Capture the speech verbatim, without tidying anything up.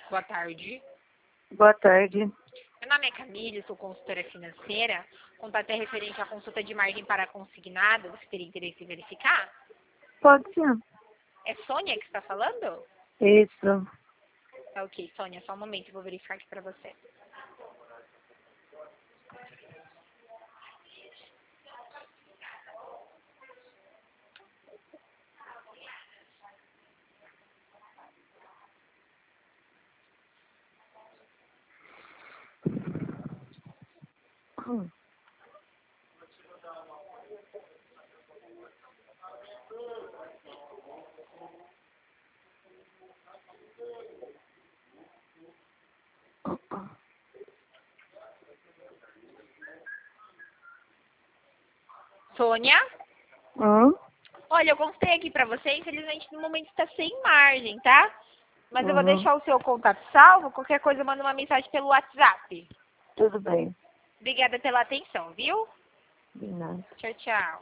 Boa tarde. Boa tarde. Meu nome é Camille, sou consultora financeira. Contato é referente à consulta de margem para consignado. Você teria interesse em verificar? Pode sim. É Sônia que está falando? Isso. Tá ok, Sônia, só um momento, eu vou verificar aqui para você. Hum. Sônia? Hum? Olha, eu consultei aqui para você, infelizmente no momento está sem margem, tá? Mas eu vou Uhum. deixar o seu contato salvo, qualquer coisa manda uma mensagem pelo WhatsApp. Tudo bem. Obrigada pela atenção, viu? De nada. Tchau, tchau.